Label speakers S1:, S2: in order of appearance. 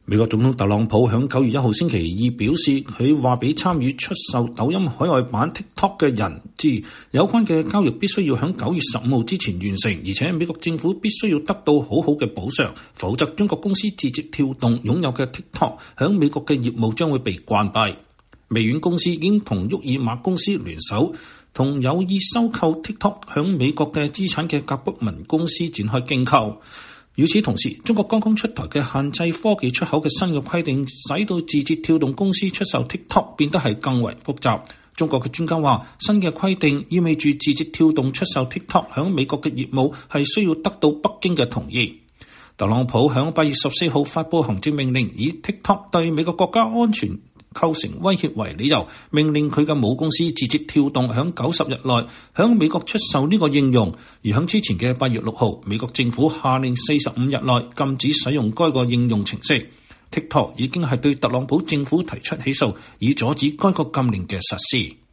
S1: 美國總統特朗普喺9月1號星期二表示，佢話俾參與出售抖音海外版 TikTok 嘅人知，有關嘅交易必須要喺9月15號之前完成，而且美國政府必須要得到好好嘅補償，否則中國公司字節跳動擁有嘅 TikTok 喺美國嘅業務將會被關閉。微軟公司已經同沃爾瑪公司聯手，同有意收購 TikTok 喺美國嘅資產嘅甲骨文公司展開競購。與此同時，中國剛剛出台嘅限制科技出口嘅新嘅規定，使到字節跳動公司出售 TikTok 變得係更為複雜。中國嘅專家話，新嘅規定意味住字節跳動出售 TikTok 喺美國嘅業務係需要得到北京嘅同意。特朗普喺8月14號發佈行政命令，以 TikTok 對美國國家安全構成威脅為理由，命令佢嘅母公司字節跳動喺90日內喺美國出售呢個應用。而喺之前嘅8月6號，美國政府下令45日內禁止使用該個應用程式。TikTok 已經係對特朗普政府提出起訴，以阻止該個禁令嘅實施。